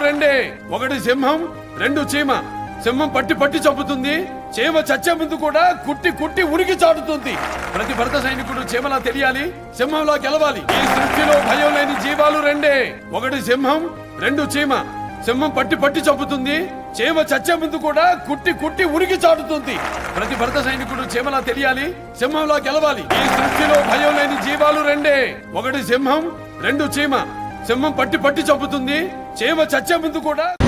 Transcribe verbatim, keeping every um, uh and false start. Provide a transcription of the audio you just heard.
రెండే. ఒకటి సింహం, రెండు చీమ. సింహం పట్టి పట్టి చంపుతుంది, చీమ చచ్చే ముందు కూడా కుట్టి కుట్టి ఉరికి చాటుతుంది. ప్రతి భరత సైనికుడు చీమలా తెలియాలి, సింహంలా గెలవాలి. ఈ సృష్టిలో భయం లేని జీవాలు రెండే. ఒకటి సింహం, రెండు చీమ. సింహం పట్టి పట్టి చంపుతుంది, చీమ చచ్చే ముందు కూడా కుట్టి కుట్టి ఉరికి చాటుతుంది. ప్రతి భరత సైనికుడు చీమలా తెలియాలి, సింహంలా గెలవాలి. ఈ సృష్టిలో భయం లేని జీవాలు రెండే. ఒకటి సింహం, రెండు చీమ. సింహం పట్టి పట్టి చంపుతుంది, చీమ చచ్చే ముందు కూడా